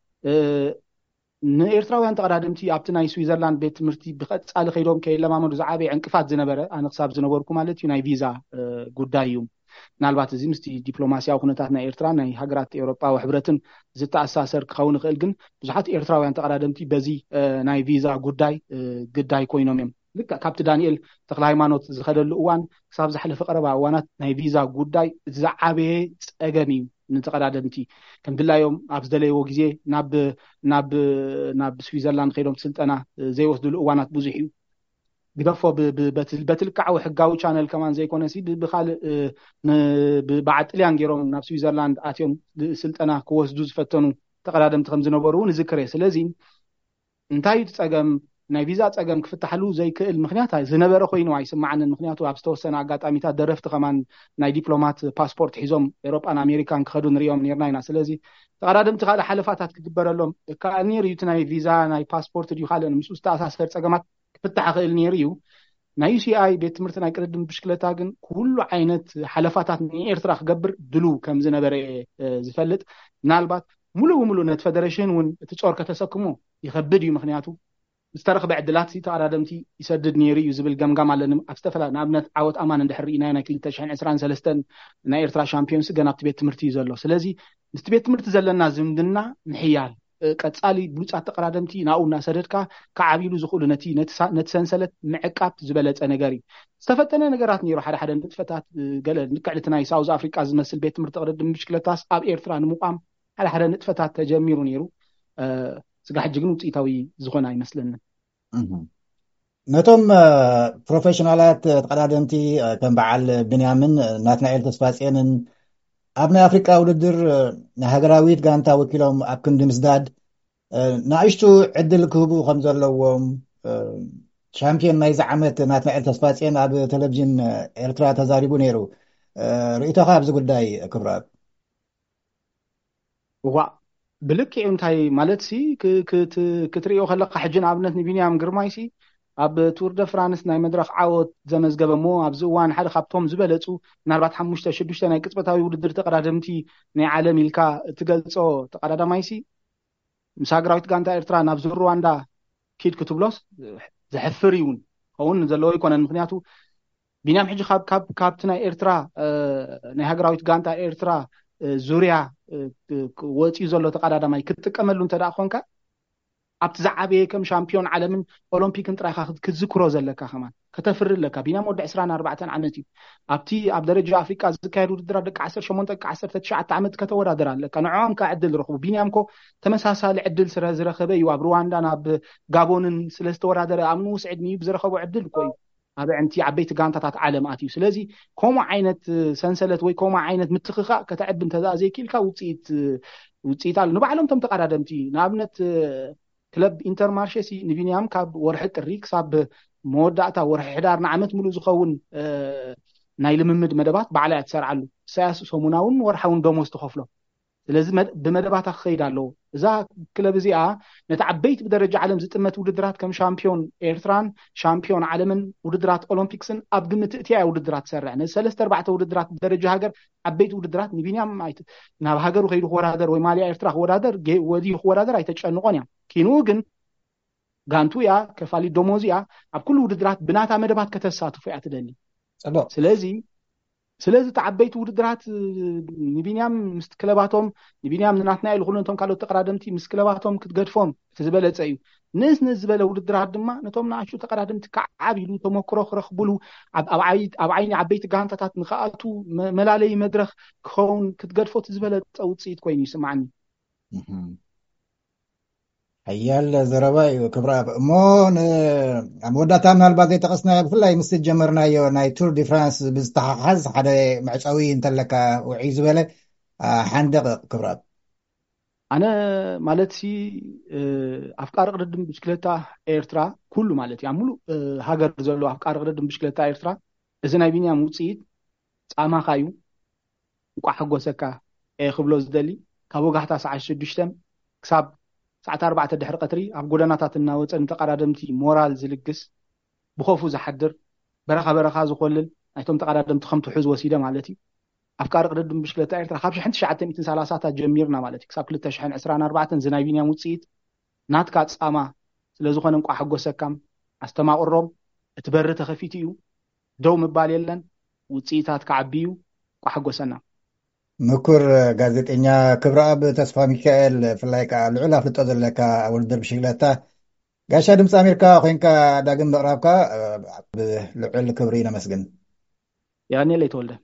ንኤርትራውያን ተቀዳደምቲ ኣብቲ ናይ ስዊዘርላንድ ቤት ትምህርቲ ብቀፃሊ ከይዶም ከይለማመዱ ዝዓበየ ዕንቅፋት ዝነበረ ኣነ ክሳብ ዝነበርኩ ማለት እዩ ናይ ቪዛ ጉዳይ እዩ ምናልባት እዚ ምስቲ ዲፕሎማስያዊ ኩነታት ናይ ኤርትራ ናይ ሃገራት ኤውሮጳዊ ሕብረትን ዝተኣሳሰር ክኸውን ይኽእል ግን ብዙሓት ኤርትራውያን ተቀዳደምቲ በዚ ናይ ቪዛ ጉዳይ ግዳይ ኮይኖም እዮም ልክዕ ካብቲ ዳንኤል ተክለ ሃይማኖት ዝኸደሉ እዋን ክሳብ ዝሓለፈ ቀረባ እዋናት ናይ ቪዛ ጉዳይ ዝዓበየ ፀገም እዩ ንተቀዳደምቲ ከም ድላዮም ኣብ ዝደለይዎ ግዜ ናብ ስዊዘርላንድ ከይዶም ስልጠና ዘይወስድሉ እዋናት ብዙሕ እዩ ግደፎ በትልክዓዊ ሕጋዊ ቻነል ከማን ዘይኮነሲ ብካልእ ብዓጥልያን ገይሮም ናብ ስዊዘርላንድ ኣትዮም ስልጠና ክወስዱ ዝፈተኑ ተቀዳደምቲ ከም ዝነበሩ እውን ዝክረ ስለዚ እንታይ እዩ ፀገም ናይ ቪዛ ፀገም ክፍታሕሉ ዘይክእል ምክንያት ዝነበረ ኮይኑ ኣይስማዓንን ምክንያቱ ኣብ ዝተወሰነ ኣጋጣሚታት ደረፍቲ ከማን ናይ ዲፕሎማት ፓስፖርት ሒዞም ኤውሮጳን ኣሜሪካን ክኸዱ ንሪኦም ነርና ኢና ስለዚ ተቀዳደምቲ ካልእ ሓለፋታት ክግበረሎም ከዓ ነይሩ እዩ እቲ ናይ ቪዛ ናይ ፓስፖርት ድዩ ካልእ ምስኡ ዝተኣሳሰር ፀገማት ክፍታሕ ክእል ነይሩ እዩ ናይ ዩሲኣይ ቤት ትምህርቲ ናይ ቅድድም ብሽክለታ ግን ኩሉ ዓይነት ሓለፋታት ንኤርትራ ክገብር ድልው ከም ዝነበረ ዝፈልጥ ምናልባት ሙሉእ ብሙሉእ ነቲ ፌደሬሽን እውን እቲ ፆር ከተሰክሞ ይከብድ እዩ ምክንያቱ ዝተረኽበ ዕድላት ተቀዳደምቲ ይሰድድ ነይሩ እዩ ዝብል ገምጋም ኣለኒ ኣብ ዝተፈላለዩ ንኣብነት ዓወት ኣማን እንድሕር ርኢና ናይ 2023 ናይ ኤርትራ ሻምፒዮንስ ገና ኣብቲ ቤት ትምህርቲ እዩ ዘሎ ስለዚ ምስቲ ቤት ትምህርቲ ዘለና ዝምድና ምሕያል ቀፃሊ ብሉፃት ተቀዳደምቲ ናብኡ እናሰደድካ ከዓቢሉ ዝኽእሉ ነቲ ሰንሰለት ምዕቃብ ዝበለፀ ነገር እዩ ዝተፈተነ ነገራት ነይሩ ሓደ ንጥፈታት ገለ ንክዕልቲ ናይ ሳውዝ ኣፍሪቃ ዝመስል ቤት ትምህርቲ ቅድድም ብሽክለታስ ኣብ ኤርትራ ንምቋም ሓደ ንጥፈታት ተጀሚሩ ነይሩ ስጋ ሕጂ ግን ውፅኢታዊ ዝኾነ ኣይመስለንን ነቶም ፕሮፌሽናላት ተቀዳደምቲ ከም በዓል ቢንያምን ናትናኤል ተስፋፅየንን ኣብ ናይ ኣፍሪቃ ውድድር ንሃገራዊት ጋንታ ወኪሎም ኣብ ክንዲ ምስዳድ ንኣሽቱ ዕድል ክህቡ ከም ዘለዎም ሻምፒዮን ናይዚ ዓመት ናትናኤል ተስፋፅየን ኣብ ቴሌቭዥን ኤርትራ ተዛሪቡ ነይሩ ርእቶኻ ኣብዚ ጉዳይ ክብረኣብ ብልክዕ እንታይ ማለት ሲ ክትሪኦ ከለካ ሕጂ ንኣብነት ንቢንያም ግርማይ ሲ ኣብ ቱር ደ ፍራንስ ናይ መድረክ ዓወት ዘመዝገበ ሞ ኣብዚ እዋን ሓደ ካብቶም ዝበለፁ ምናልባት 5-6 ናይ ቅፅበታዊ ውድድር ተቀዳደምቲ ናይ ዓለም ኢልካ ትገልፆ ተቀዳዳማይ ሲ ምስ ሃገራዊት ጋንታ ኤርትራ ናብ ሩዋንዳ ኪድ ክትብሎስ ዘሕፍር ይውን ከውን ዘለዎ ይኮነን ምክንያቱ ቢንያም ሕጂ ካብቲ ናይ ኤርትራ ናይ ሃገራዊት ጋንታ ኤርትራ ዙርያ ወፂኡ ዘሎ ተቀዳዳማይ ክትጥቀመሉ እንተዳ ኮንካ ኣብቲ ዝዓበየ ከም ሻምፒዮን ዓለምን ኦሎምፒክን ጥራይካ ክትዝክሮ ዘለካ ከማን ከተፍርለካ ቢንያም ወዲ 24 ዓመት እዩ ኣብቲ ኣብ ደረጃ ኣፍሪቃ ዝካየድ ውድድራት ደቂ 18 19 ዓመት ከተወዳደር ኣለካ ንዖም ካ ዕድል ረኽቡ ቢንያም ኮ ተመሳሳሊ ዕድል ስለ ዝረኸበ እዩ ኣብ ሩዋንዳ ናብ ጋቦንን ስለ ዝተወዳደረ ኣብ ንኡስ ዕድሚኡ ብዝረኸቡ ዕድል ኮ እዩ ኣብ ዕንቲ ዓበይቲ ጋንታታት ዓለም ኣትዩ ስለዚ ከምኡ ዓይነት ሰንሰለት ወይ ከምኡ ዓይነት ምትኽኻእ ከተዕቢ እንተዘይኪልካ ውፅኢት ኣሎ ንባዕሎም ቶም ተቀዳደምቲ ንኣብነት ክለብ ኢንተርማርሼሲ ንቢንያም ካብ ወርሒ ጥሪ ክሳብ መወዳእታ ወርሒ ሕዳር ንዓመት ሙሉእ ዝኸውን ናይ ልምምድ መደባት ባዕላይ ትሰርዓሉ ሳያስ ሰሙናውን ወርሓውን ደሞዝ ተኸፍሎ ስለዚ ብመደባት ክኸይድ ኣለዎ እዛ ክለብ እዚኣ ነቲ ዓበይቲ ብደረጃ ዓለም ዝጥመት ውድድራት ከም ሻምፒዮን ኤርትራን ሻምፒዮን ዓለምን ውድድራት ኦሎምፒክስን ኣብ ግምት እትያ ውድድራት ትሰርዕ ነዚ 3-4 ውድድራት ብደረጃ ሃገር ዓበይቲ ውድድራት ንቢንያም ናብ ሃገሩ ከይዱ ክወዳደር ወይ ማልያ ኤርትራ ክወዳደር ወዲኡ ክወዳደር ኣይተጨንቆን እያ ኪኑ ግን ጋንቱ ያ ከፋሊ ደሞዝ እያ ኣብ ኩሉ ውድድራት ብናታ መደባት ከተሳትፉ እያ ትደሊ ስለዚ ተዓበይቲ ውድድራት ንቢንያም ምስ ክለባቶም ንቢንያም ንናትናኤል ኩሎም ካልኦት ተቀዳደምቲ ምስ ክለባቶም ክትገድፎም እቲ ዝበለፀ እዩ ንስ ዝበለ ውድድራት ድማ ነቶም ንኣሽቱ ተቀዳደምቲ ከዓብ ኢሉ ተመክሮ ክረኽብሉ ኣብ ዓይኒ ዓበይቲ ጋንታታት ንኽኣቱ መላለይ መድረክ ክኸውን ክትገድፎ እቲ ዝበለፀ ውፅኢት ኮይኑ ይስማዓኒ ሓያል ዘረባ እዩ ክብራብ እሞ ኣብ መወዳእታ ምናልባት ዘይጠቐስናዮ ብፍላይ ምስ ጀመርናዮ ናይ ቱር ዲ ፍራንስ ብዝተሓሓዝ ሓደ መዕፀዊ እንተለካ ውዒ ዝበለ ሓንደቕ ክብራብ ኣነ ማለት ኣፍቃሪ ቅድድም ብሽክሌታ ኤርትራ ኩሉ ማለት እዩ ኣብ ሙሉእ ሃገር ዘሎ ኣፍቃሪ ቅድድም ብሽክሌታ ኤርትራ እዚ ናይ ቢንያም ውፅኢት ፃማኻ እዩ እንቋ ሓጎሰካ ክብሎ ዝደሊ ካብ ወጋሕታ ሰዓት 6 ክሳብ ሰዓት 4 ድሕሪ ቀትሪ ኣብ ጎደናታት እናወፀን ተቀዳደምቲ ሞራል ዝልግስ ብኸፉ ዝሓድር በረኻ ዝኮልል ናይቶም ተቀዳደምቲ ከም ትሑዝ ወሲደ ማለት እዩ ኣፍቃሪ ቅድድም ብሽክሌታ ኤርትራ ካብ 1930 ጀሚርና ማለት እዩ ክሳብ 2024 ዝናይ ቢንያም ውፅኢት ናትካ ፃማ ስለዝኾነ እንቋ ሓጎሰካም ኣስተማቕሮም እቲ በሪ ተኸፊት እዩ ደው ምባል የለን ውፅኢታት ከዓቢዩ እንቋ ሓጎሰና ምኩር ጋዜጠኛ ክብረኣብ ተስፋ ሚካኤል ፍላይ ከዓ ልዑል ኣፍልጦ ዘለካ ውድድር ብሽክሌታ ጋሻ ድምፂ ኣሜሪካ ኮንካ ዳግም ምቕራብካ ብልዑል ክብሪ ነመስግን ያኔ ለይተወልደ